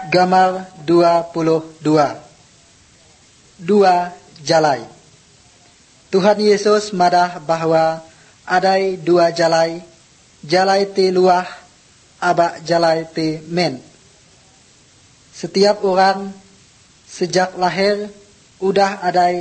Gambar 22. Dua jalai. Tuhan Yesus madah bahwa ada dua jalai, jalai ti luah, aba jalai ti men. Setiap orang sejak lahir udah ada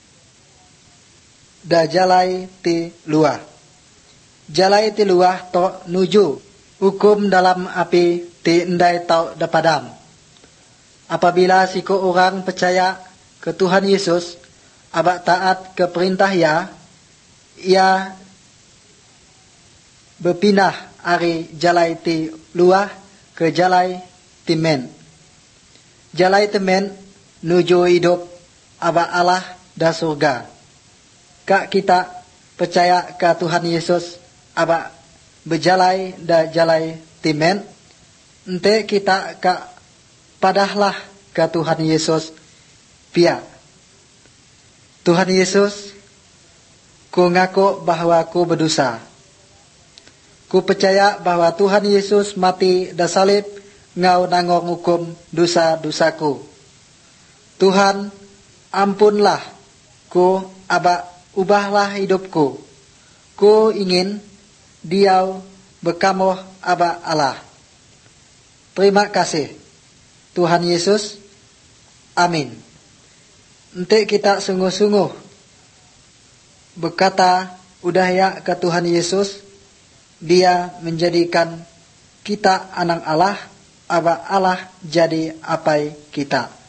da jalai ti luah. Jalai ti luah to nuju hukum dalam api ti endai tau dapadam. Apabila siku orang percaya ke Tuhan Yesus, abak taat ke perintah ia berpindah dari jalai ti luah ke jalai ti men. Jalai ti men nuju hidup abak Allah da surga. Kak kita percaya ke Tuhan Yesus abak berjalai da jalai ti men, ente kita kak padahlah ke Tuhan Yesus pia. Tuhan Yesus, ku ngaku bahwa ku berdosa. Ku percaya bahwa Tuhan Yesus mati da salib ngau nanggung hukum dosa-dosaku. Tuhan, ampunlah ku, aba ubahlah hidupku. Ku ingin Diau berkamuh aba Allah. Terima kasih Tuhan Yesus. Amin. Ente kita sungguh-sungguh berkata udah ya ke Tuhan Yesus, Dia menjadikan kita anak Allah, aba Allah jadi apai kita.